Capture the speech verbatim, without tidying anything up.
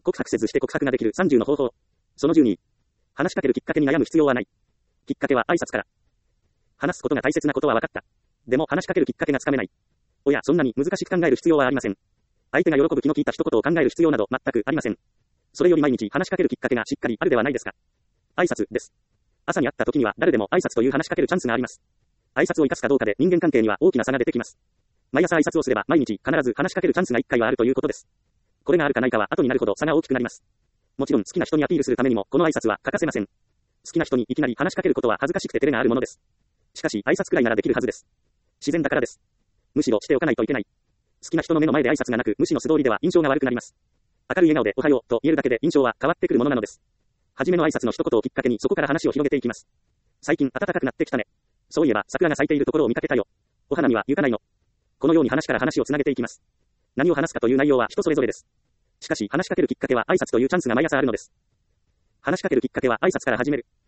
告白せずして告白ができるさんじゅうの方法。そのじゅうに。話しかけるきっかけに悩む必要はない。きっかけは挨拶から。話すことが大切なことは分かった。でも話しかけるきっかけがつかめない。おや、そんなに難しく考える必要はありません。相手が喜ぶ気の利いた一言を考える必要など全くありません。それより毎日話しかけるきっかけがしっかりあるではないですか。挨拶です。朝に会った時には誰でも挨拶という話しかけるチャンスがあります。挨拶を生かすかどうかで人間関係には大きな差が出てきます。毎朝挨拶をすれば毎日必ず話しかけるチャンスがいっかいはあるということです。これがあるかないかは後になるほど差が大きくなります。もちろん好きな人にアピールするためにもこの挨拶は欠かせません。好きな人にいきなり話しかけることは恥ずかしくて照れがあるものです。しかし挨拶くらいならできるはずです。自然だからです。むしろしておかないといけない。好きな人の目の前で挨拶がなく無視の素通りでは印象が悪くなります。明るい笑顔でおはようと言えるだけで印象は変わってくるものなのです。はじめの挨拶の一言をきっかけにそこから話を広げていきます。最近暖かくなってきたね。そういえば桜が咲いているところを見かけたよ。お花見は行かないの。このように話から話をつなげていきます。何を話すかという内容は人それぞれです。しかし話しかけるきっかけは挨拶というチャンスが毎朝あるのです。話しかけるきっかけは挨拶から始める。